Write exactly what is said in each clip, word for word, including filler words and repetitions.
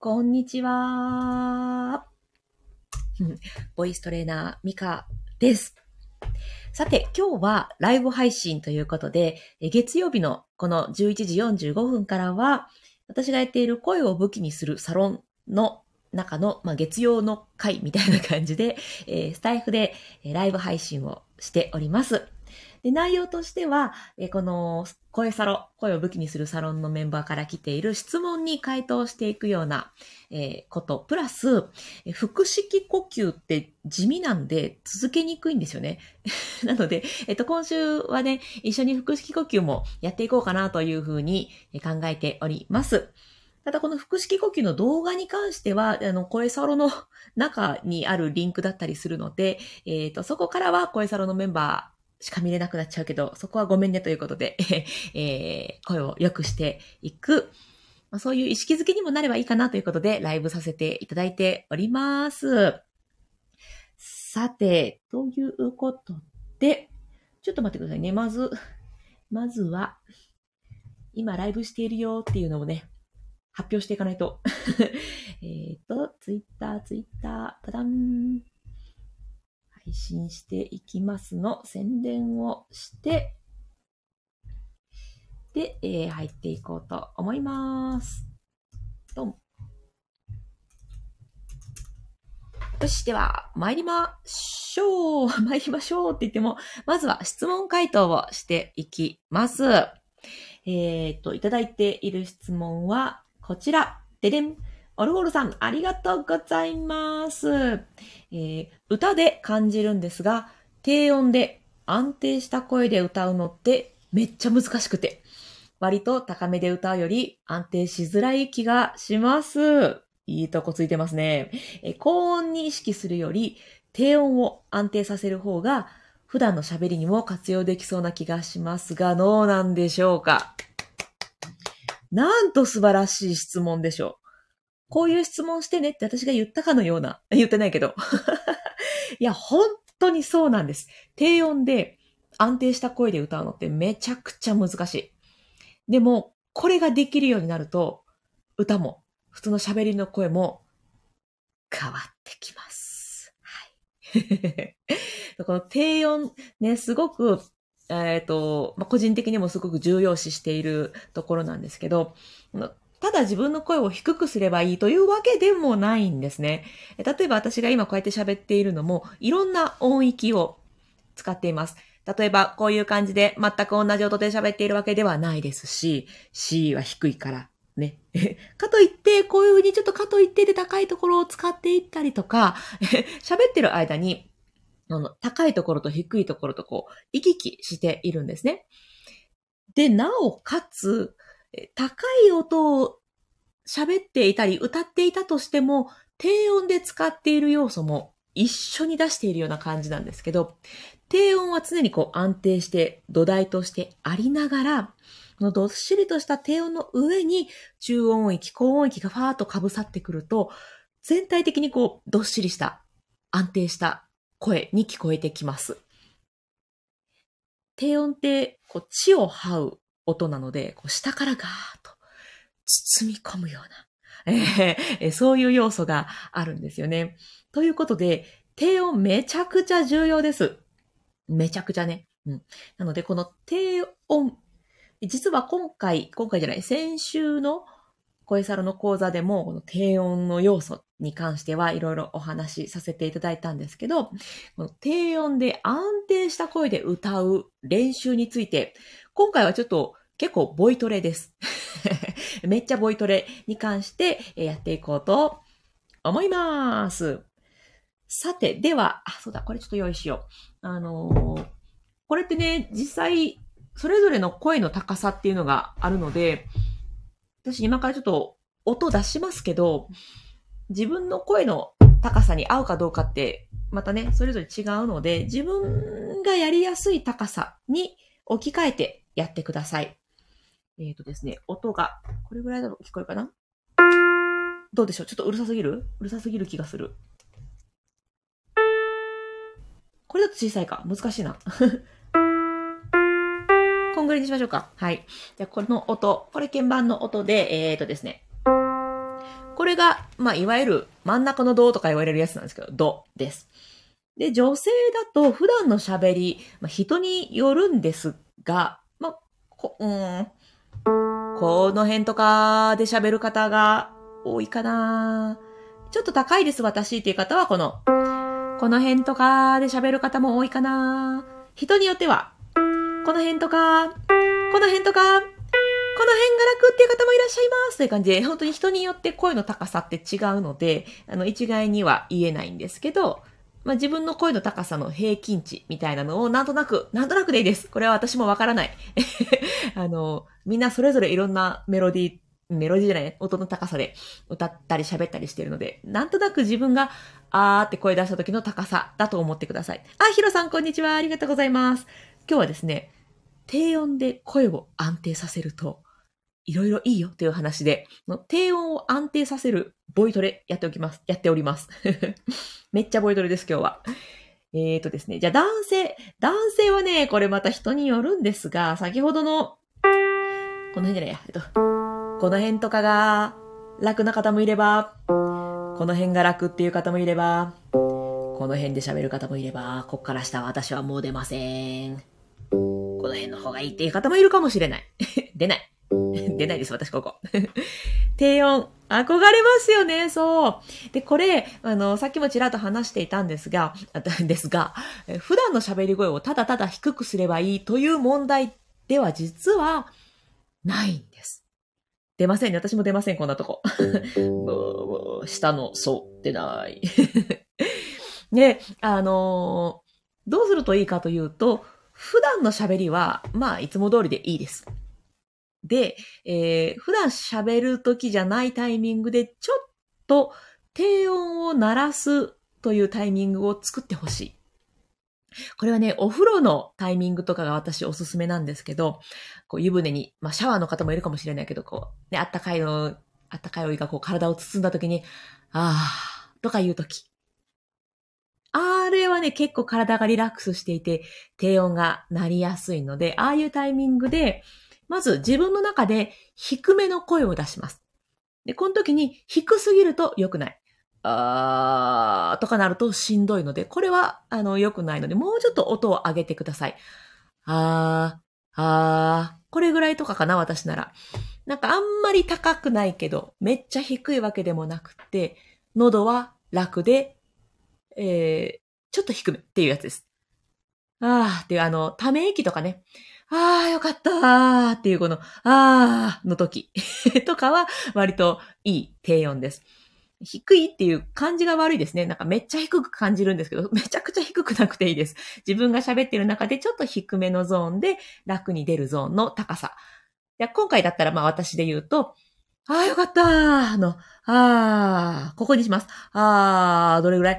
こんにちは。ボイストレーナーミカです。さて、今日はライブ配信ということで、月曜日のこのじゅういちじよんじゅうごふんからは、私がやっている声を武器にするサロンの中の、まあ、月曜の会みたいな感じで、えー、スタイフでライブ配信をしております。で、内容としては、えー、この声サロ、声を武器にするサロンのメンバーから来ている質問に回答していくような、えー、こと、プラス、腹式呼吸って地味なんで続けにくいんですよね。なので、えっと、今週はね、一緒に腹式呼吸もやっていこうかなというふうに考えております。ただこの腹式呼吸の動画に関しては、あの、声サロの中にあるリンクだったりするので、えっと、そこからは声サロのメンバー、しか見れなくなっちゃうけど、そこはごめんねということで、えー、声を良くしていく、まあ、そういう意識づけにもなればいいかなということで、ライブさせていただいております。さて、ということで、ちょっと待ってくださいね。まず、まずは、今ライブしているよっていうのをね、発表していかないと。えっと、ツイッター、ツイッター、ただん。配信していきますの宣伝をして、で、えー、入っていこうと思います。どうも。よし、では、参りましょう。参りましょうって言っても、まずは質問回答をしていきます。えっと、いただいている質問は、こちら。ででん。オルゴールさん、ありがとうございます。えー、歌で感じるんですが、低音で安定した声で歌うのってめっちゃ難しくて、割と高めで歌うより安定しづらい気がします。いいとこついてますね。えー、高音に意識するより低音を安定させる方が普段の喋りにも活用できそうな気がしますが、どうなんでしょうか。なんと素晴らしい質問でしょう。こういう質問してねって私が言ったかのような、言ってないけど。いや、本当にそうなんです。低音で安定した声で歌うのってめちゃくちゃ難しい。でも、これができるようになると、歌も、普通の喋りの声も変わってきます。はい。この低音ね、すごく、えっと、まあ、個人的にもすごく重要視しているところなんですけど、ただ自分の声を低くすればいいというわけでもないんですね。例えば私が今こうやって喋っているのもいろんな音域を使っています。例えばこういう感じで全く同じ音で喋っているわけではないですし、C は低いからね。かといってこういう風にちょっとかといってで高いところを使っていったりとか、喋ってる間に高いところと低いところとこう行き来しているんですね。で、なおかつ、高い音を喋っていたり歌っていたとしても、低音で使っている要素も一緒に出しているような感じなんですけど、低音は常にこう安定して土台としてありながら、このどっしりとした低音の上に中音域、高音域がファーっと被さってくると、全体的にこうどっしりした安定した声に聞こえてきます。低音ってこう地を這う音なので、こう下からガーッと包み込むような、えー、そういう要素があるんですよね。ということで、低音めちゃくちゃ重要です。めちゃくちゃね。うん、なので、この低音、実は今回、今回じゃない、先週の声サロの講座でも、この低音の要素に関してはいろいろお話しさせていただいたんですけど、この低音で安定した声で歌う練習について、今回はちょっと結構ボイトレです。めっちゃボイトレに関してやっていこうと思います。さて、では、あ、そうだ、これちょっと用意しよう。あのー、これってね、実際、それぞれの声の高さっていうのがあるので、私今からちょっと音出しますけど、自分の声の高さに合うかどうかって、またね、それぞれ違うので、自分がやりやすい高さに置き換えてやってください。えっとですね、音が、これぐらいだろう、聞こえるかな？どうでしょう？ちょっとうるさすぎる？うるさすぎる気がする。これだと小さいか。難しいな。こんぐらいにしましょうか。はい。じゃあ、この音、これ鍵盤の音で、えっとですね、 これが、まあ、いわゆる真ん中のドとか言われるやつなんですけど、ドです。で、女性だと普段の喋り、まあ、人によるんですが、まあ、こ、うーん、この辺とかで喋る方が多いかな。ちょっと高いです、私っていう方は、この、この辺とかで喋る方も多いかな。人によっては、この辺とか、この辺とか、この辺が楽っていう方もいらっしゃいますという感じで、本当に人によって声の高さって違うので、あの、一概には言えないんですけど、まあ、自分の声の高さの平均値みたいなのをなんとなく、なんとなくでいいです。これは私もわからない。あの、みんなそれぞれいろんなメロディー、メロディーじゃない、音の高さで歌ったり喋ったりしているので、なんとなく自分があーって声出した時の高さだと思ってください。あ、ヒロさんこんにちは。ありがとうございます。今日はですね、低音で声を安定させると、いろいろいいよという話で、低音を安定させるボイトレやっておきます。やっております。めっちゃボイトレです、今日は。えーとですね。じゃあ男性。男性はね、これまた人によるんですが、先ほどの、この辺じゃないや、えっと、この辺とかが楽な方もいれば、この辺が楽っていう方もいれば、この辺で喋る方もいれば、こっから下は私はもう出ません。この辺の方がいいっていう方もいるかもしれない。出ない。出ないです、私ここ。低音。憧れますよね、そう。で、これ、あの、さっきもちらっと話していたんですが、ですが、普段の喋り声をただただ低くすればいいという問題では実はないんです。出ませんね。私も出ません、こんなとこ。もう下の、そう、出ない。で、あのー、どうするといいかというと、普段の喋りは、まあ、いつも通りでいいです。で、えー、普段喋る時じゃないタイミングで、ちょっと低音を鳴らすというタイミングを作ってほしい。これはね、お風呂のタイミングとかが私おすすめなんですけど、こう湯船に、まあシャワーの方もいるかもしれないけど、こう、ね、あったかいの、あったかいお湯がこう体を包んだ時に、あー、とか言う時。あれはね、結構体がリラックスしていて、低音が鳴りやすいので、ああいうタイミングで、まず自分の中で低めの声を出します。で、この時に低すぎると良くない。あーとかなるとしんどいので、これはあの良くないので、もうちょっと音を上げてください。あー、あー、これぐらいとかかな、私なら。なんかあんまり高くないけど、めっちゃ低いわけでもなくて、喉は楽で、えー、ちょっと低めっていうやつです。あーっていうあの、ため息とかね。あーよかったーっていうこの、あーの時とかは割といい低音です。低いっていう感じが悪いですね。なんかめっちゃ低く感じるんですけど、めちゃくちゃ低くなくていいです。自分が喋ってる中でちょっと低めのゾーンで楽に出るゾーンの高さ。いや今回だったらまあ私で言うと、あーよかったーの、あー、ここにします。あー、どれぐらい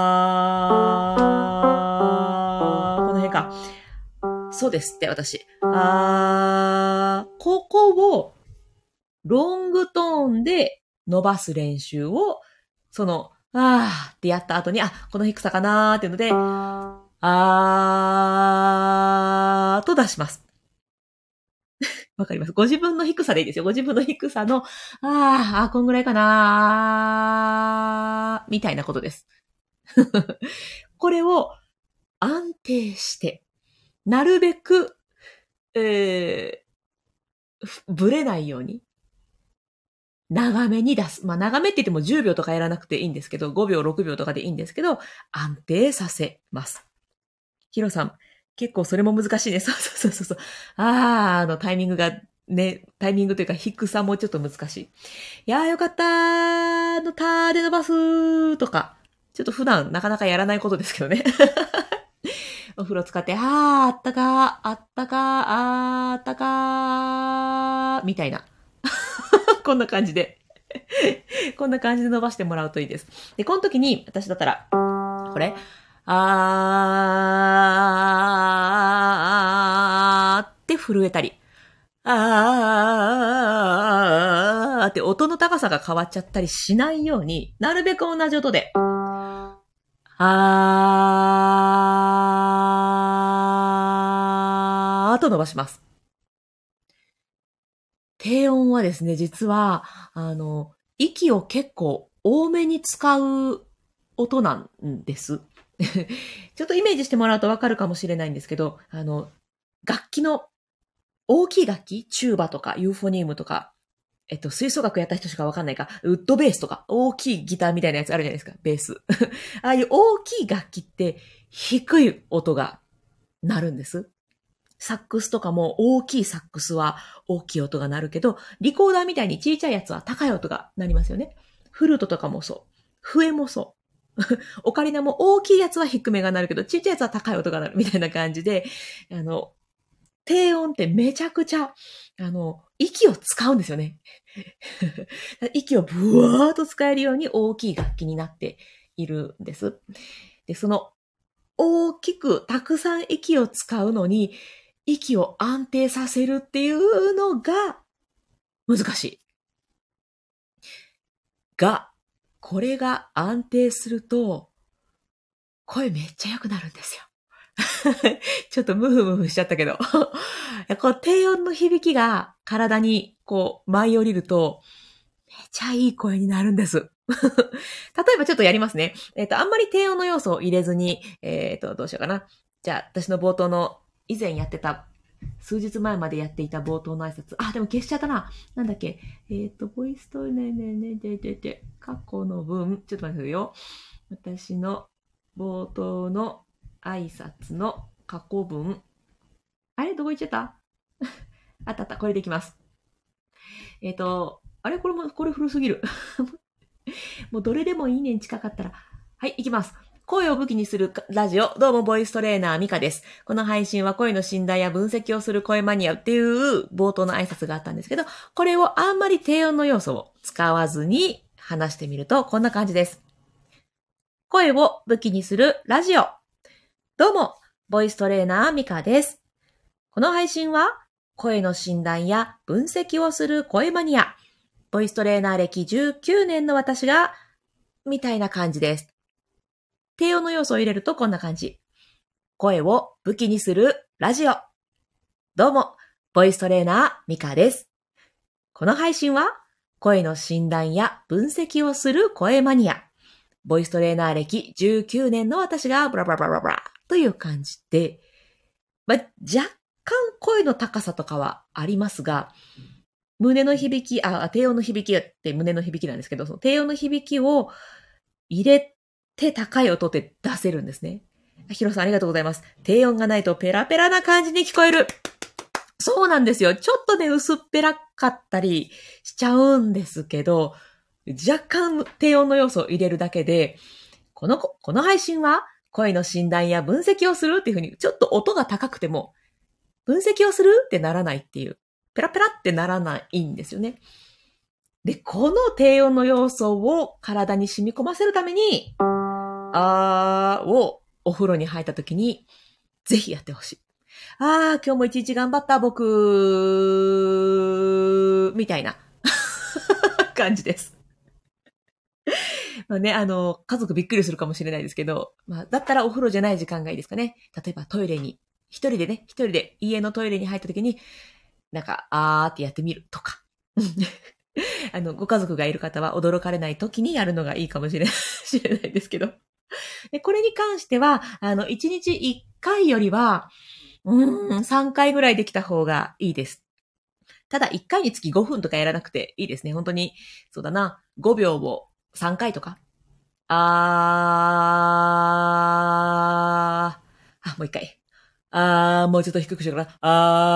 あー、この辺か。そうですって、私。あー、ここをロングトーンで伸ばす練習を、その、あーってやった後に、あ、この低さかなーっていうので、あーと出します。わかります。ご自分の低さでいいですよ。ご自分の低さの、あー、あ、こんぐらいかなー、みたいなことです。これを安定して、なるべく、えー、ぶれないように、長めに出す。まあ、長めって言ってもじゅうびょうとかやらなくていいんですけど、ごびょう、ろくびょうとかでいいんですけど、安定させます。ヒロさん、結構それも難しいね。そうそうそうそう。あー、あのタイミングが、ね、タイミングというか低さもちょっと難しい。いやーよかったーのたーで伸ばすーとか、ちょっと普段なかなかやらないことですけどね。お風呂使って、あー、あったかー、あったかー、あー、あったかー、みたいな。こんな感じで。こんな感じで伸ばしてもらうといいです。で、この時に、私だったら、これ、あーって震えたり、あーって音の高さが変わっちゃったりしないように、なるべく同じ音で、あーと伸ばします。低音はですね、実は、あの、 息を結構多めに使う音なんです。ちょっとイメージしてもらうとわかるかもしれないんですけど、あの、楽器の大きい楽器、チューバとかユーフォニウムとか、えっと、吹奏楽やった人しかわかんないか、ウッドベースとか、大きいギターみたいなやつあるじゃないですか、ベース。ああいう大きい楽器って、低い音が鳴るんです。サックスとかも大きいサックスは大きい音が鳴るけど、リコーダーみたいに小さいやつは高い音が鳴りますよね。フルートとかもそう。笛もそう。オカリナも大きいやつは低めが鳴るけど、ちっちゃいやつは高い音が鳴るみたいな感じで、あの、低音ってめちゃくちゃ、あの、息を使うんですよね。息をブワーっと使えるように大きい楽器になっているんです。で、その大きくたくさん息を使うのに、息を安定させるっていうのが難しい。が、これが安定すると、声めっちゃ良くなるんですよ。ちょっとムフムフしちゃったけど。こう低音の響きが体にこう舞い降りると、めちゃいい声になるんです。例えばちょっとやりますね。えっと、あんまり低音の要素を入れずに、えっと、どうしようかな。じゃあ、私の冒頭の以前やってた、数日前までやっていた冒頭の挨拶。あ、でも消しちゃったな。なんだっけ。えっと、ボイストねねねででで、過去の文。ちょっと待ってくださいよ。私の冒頭の挨拶の過去文。あれどこ行っちゃったあったあった。これでいきます。えっと、あれこれも、これ古すぎる。もうどれでもいいねに近かったら。はい、いきます。声を武器にするラジオ、どうもボイストレーナーミカです。この配信は声の診断や分析をする声マニアっていう冒頭の挨拶があったんですけど、これをあんまり低音の要素を使わずに話してみるとこんな感じです。声を武器にするラジオ。どうも、ボイストレーナーミカです。この配信は声の診断や分析をする声マニア、ボイストレーナー歴じゅうきゅうねんの私が、みたいな感じです。低音の要素を入れるとこんな感じ。声を武器にするラジオ。どうも、ボイストレーナーミカです。この配信は、声の診断や分析をする声マニア。ボイストレーナー歴じゅうきゅうねんの私が、ブラブラブラブラブラという感じで、まあ、若干声の高さとかはありますが、胸の響き、あ、低音の響きって胸の響きなんですけど、その低音の響きを入れて高い音って出せるんですね。ヒロさんありがとうございます。低音がないとペラペラな感じに聞こえる。そうなんですよ。ちょっとね、薄っぺらかったりしちゃうんですけど、若干低音の要素を入れるだけで、この、この配信は声の診断や分析をするっていう風に、ちょっと音が高くても、分析をするってならないっていう、ペラペラってならないんですよね。で、この低音の要素を体に染み込ませるために、あーをお風呂に入った時に、ぜひやってほしい。あー、今日も一日頑張った僕、みたいな感じです。まあね、あの、家族びっくりするかもしれないですけど、まあ、だったらお風呂じゃない時間がいいですかね。例えばトイレに、一人でね、一人で家のトイレに入った時に、なんか、あーってやってみるとか。あの、ご家族がいる方は驚かれない時にやるのがいいかもしれない知れないですけど。で、これに関しては、あの、いちにちいっかいよりは、うーん、さんかいぐらいできた方がいいです。ただ、いっかいにつきごふんとかやらなくていいですね。本当に、そうだな、ごびょうをさんかいとか。あー、あ、もういっかい。あー、もうちょっと低くしようかな。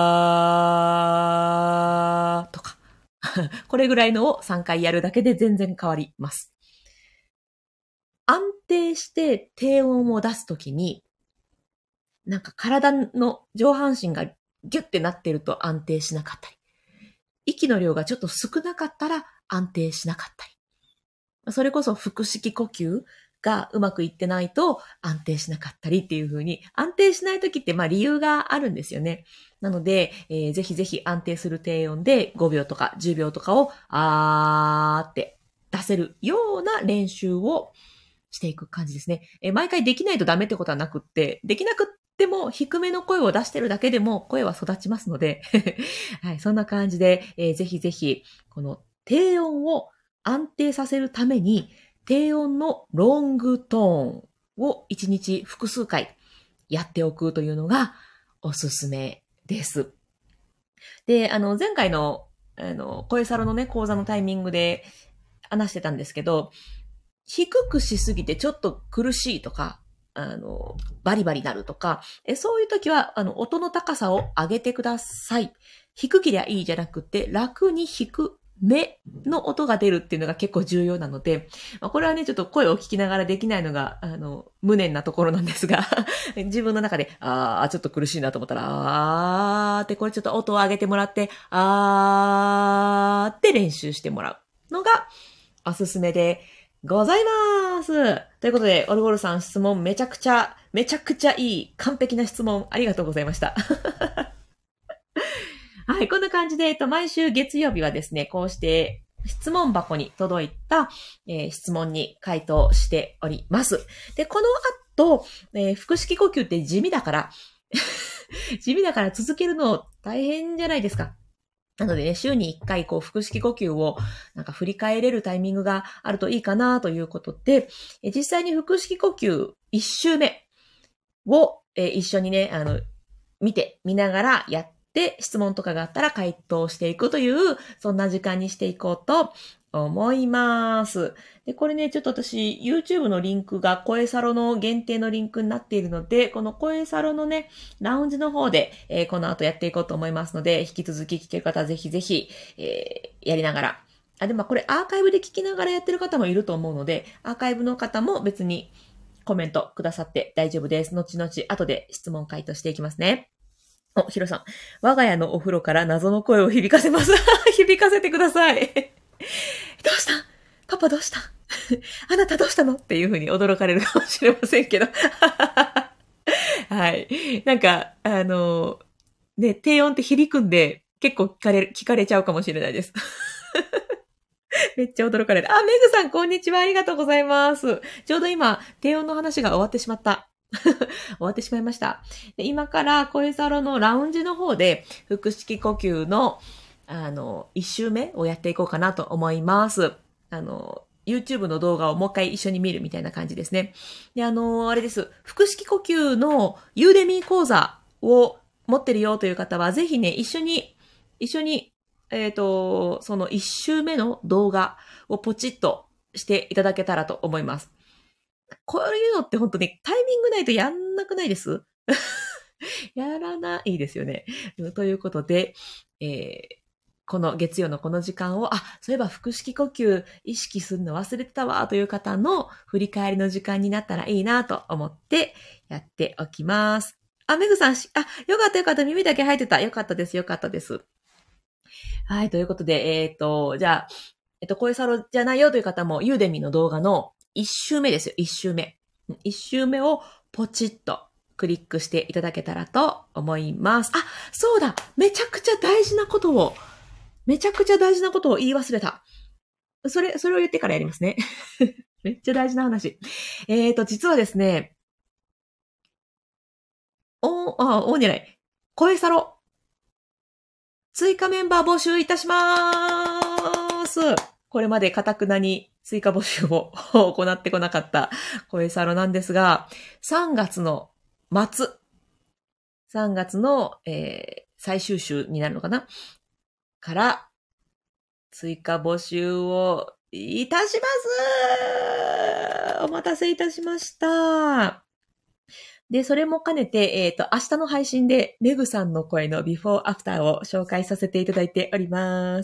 あー、とか。これぐらいのをさんかいやるだけで全然変わります。安定して低音を出すときに、なんか体の上半身がギュッてなってると安定しなかったり、息の量がちょっと少なかったら安定しなかったり、それこそ腹式呼吸がうまくいってないと安定しなかったりっていう風に、安定しないときってまあ理由があるんですよね。なので、えー、ぜひぜひ安定する低音でごびょうとかじゅうびょうとかをあーって出せるような練習をしていく感じですね。えー、毎回できないとダメってことはなくって、できなくっても低めの声を出してるだけでも声は育ちますので、はい、そんな感じで、えー、ぜひぜひこの低音を安定させるために、低音のロングトーンをいちにち複数回やっておくというのがおすすめです。で、あの、前回の、あの、声サロのね、講座のタイミングで話してたんですけど、低くしすぎてちょっと苦しいとか、あの、バリバリなるとか、えそういう時は、あの、音の高さを上げてください。低けりゃいいじゃなくて、楽に低めの音が出るっていうのが結構重要なので、まあ、これはね、ちょっと声を聞きながらできないのが、あの、無念なところなんですが、自分の中で、あー、ちょっと苦しいなと思ったら、あーってこれちょっと音を上げてもらって、あーって練習してもらうのがおすすめでございます。ということで、オルゴールさん質問めちゃくちゃ、めちゃくちゃいい、完璧な質問ありがとうございました。はい、こんな感じで、えっと、毎週月曜日はですね、こうして質問箱に届いた、えー、質問に回答しております。で、この後、えー、腹式呼吸って地味だから、地味だから続けるの大変じゃないですか。なのでね、週にいっかい、こう、腹式呼吸を、なんか振り返れるタイミングがあるといいかなということで、え実際に腹式呼吸いっ週目を、え一緒にね、あの、見て、見ながらやって質問とかがあったら回答していくという、そんな時間にしていこうと思います。で、これね、ちょっと私、YouTube のリンクが声サロの限定のリンクになっているので、この声サロのね、ラウンジの方で、えー、この後やっていこうと思いますので、引き続き聞ける方はぜひぜひ、えー、やりながら。あ、でもこれアーカイブで聞きながらやってる方もいると思うので、アーカイブの方も別にコメントくださって大丈夫です。後々後で質問回答していきますね。お、ヒロさん。我が家のお風呂から謎の声を響かせます。響かせてください。どうしたパパどうしたあなたどうしたのっていう風に驚かれるかもしれませんけど。はい。なんか、あの、ね、低音って響くんで、結構聞かれる、聞かれちゃうかもしれないです。めっちゃ驚かれる。あ、メグさん、こんにちは。ありがとうございます。ちょうど今、低音の話が終わってしまった。終わってしまいました。で今から声サロのラウンジの方で腹式呼吸のあの一周目をやっていこうかなと思います。あの YouTube の動画をもう一回一緒に見るみたいな感じですね。であのあれです。腹式呼吸のユーデミー講座を持ってるよという方はぜひね一緒に一緒にえっとその一周目の動画をポチッとしていただけたらと思います。こういうのって本当にタイミングないとやんなくないですやらないですよね。ということで、えー、この月曜のこの時間を、あ、そういえば腹式呼吸意識するの忘れてたわという方の振り返りの時間になったらいいなと思ってやっておきます。あ、メグさん、あ、よかったよかった。耳だけ入ってた。よかったです。よかったです。はい、ということで、えっと、じゃあ、えっと、声サロじゃないよという方も、ユーデミの動画の一周目ですよ。一周目。一周目をポチッとクリックしていただけたらと思います。あ、そうだ。めちゃくちゃ大事なことを、めちゃくちゃ大事なことを言い忘れた。それ、それを言ってからやりますね。めっちゃ大事な話。えーと、実はですね、お、あ、おんじゃない。声サロ。追加メンバー募集いたしまーす。これまで堅くなに追加募集を行ってこなかった声サロなんですが、さんがつの末、さんがつの、えー、最終週になるのかなから追加募集をいたします。お待たせいたしました。で、それも兼ねて、えっと、明日の配信で、メグさんの声のビフォーアフターを紹介させていただいております。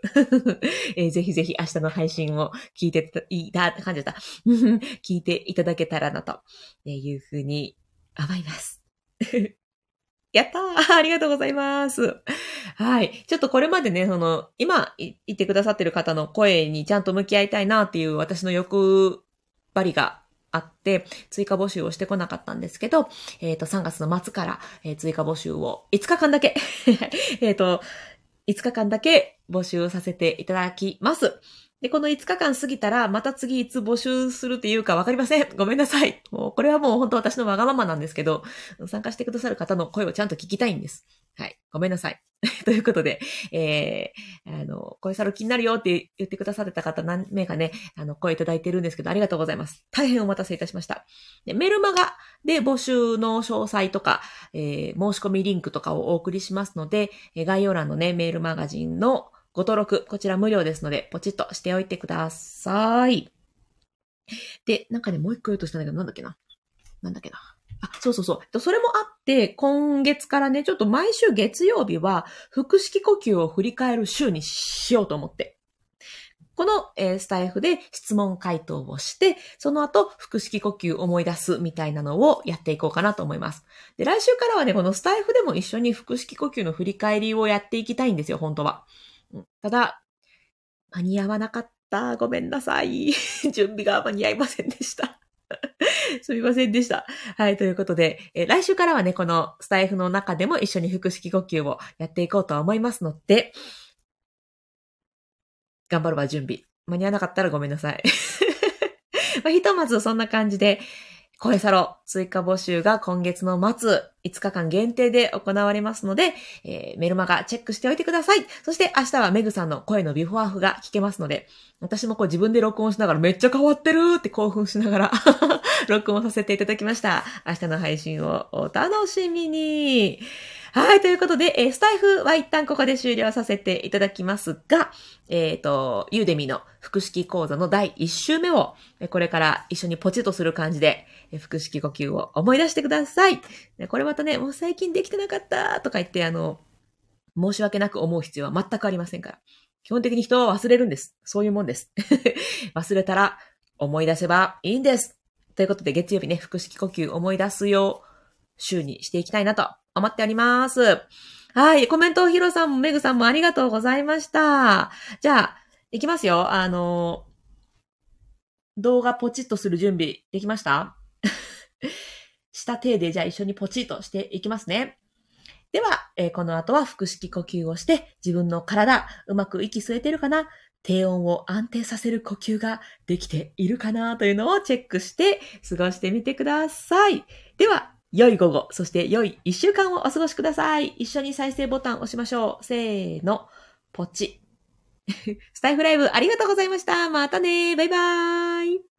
えー、ぜひぜひ明日の配信を聞いていいだって感じだった。聞いていただけたらな、というふうに思います。やったーありがとうございます。はい。ちょっとこれまでね、その、今言ってくださってる方の声にちゃんと向き合いたいなっていう私の欲張りがあって、追加募集をしてこなかったんですけど、えっと、さんがつの末から、えー、追加募集をいつかかんだけ、えっと、いつかかんだけ募集させていただきます。 で、このいつかかん過ぎたら、また次いつ募集するっていうかわかりません。ごめんなさい。もう、これはもう本当私のわがままなんですけど、参加してくださる方の声をちゃんと聞きたいんです。はい。ごめんなさい。ということで、えー、あの、声サロ気になるよって言ってくださってた方何名かね、あの、声いただいてるんですけど、ありがとうございます。大変お待たせいたしました。でメルマガで募集の詳細とか、えー、申し込みリンクとかをお送りしますので、概要欄のね、メールマガジンのご登録、こちら無料ですので、ポチッとしておいてください。で、なんかね、もう一個言うとしたんだけど、なんだっけな。なんだっけな。あ、そうそうそう。それもあって、今月からね、ちょっと毎週月曜日は、腹式呼吸を振り返る週にしようと思って。この、えー、スタイフで質問回答をして、その後、腹式呼吸を思い出すみたいなのをやっていこうかなと思います。で、来週からはね、このスタイフでも一緒に腹式呼吸の振り返りをやっていきたいんですよ、本当は。ただ、間に合わなかった。ごめんなさい。準備が間に合いませんでした。すみませんでした。はい、ということで、えー、来週からはね、このスタイフの中でも一緒に腹式呼吸をやっていこうと思いますので、頑張るわ、準備。間に合わなかったらごめんなさい。まあ、ひとまずそんな感じで、声サロ追加募集が今月の末いつかかん限定で行われますので、えー、メルマガチェックしておいてください。そして明日はメグさんの声のビフォーアフが聞けますので、私もこう自分で録音しながらめっちゃ変わってるって興奮しながら録音させていただきました。明日の配信をお楽しみに。はい、ということで、えー、スタイフは一旦ここで終了させていただきますが、えっと、ユーデミの腹式講座のだいいっ週目を、これから一緒にポチッとする感じで、腹式呼吸を思い出してください。これまたね、もう最近できてなかったとか言って、あの、申し訳なく思う必要は全くありませんから。基本的に人は忘れるんです。そういうもんです。忘れたら思い出せばいいんです。ということで、月曜日ね、腹式呼吸思い出すよう、週にしていきたいなと思っております。はい。コメントをヒロさんもメグさんもありがとうございました。じゃあ、いきますよ。あの、動画ポチッとする準備できました？した体でじゃあ一緒にポチッとしていきますね。では、えー、この後は腹式呼吸をして自分の体、うまく息吸えてるかな？低音を安定させる呼吸ができているかなというのをチェックして過ごしてみてください。では、良い午後、そして良い一週間をお過ごしください。一緒に再生ボタンを押しましょう。せーの、ポチ。スタイフライブありがとうございました。またね。バイバーイ。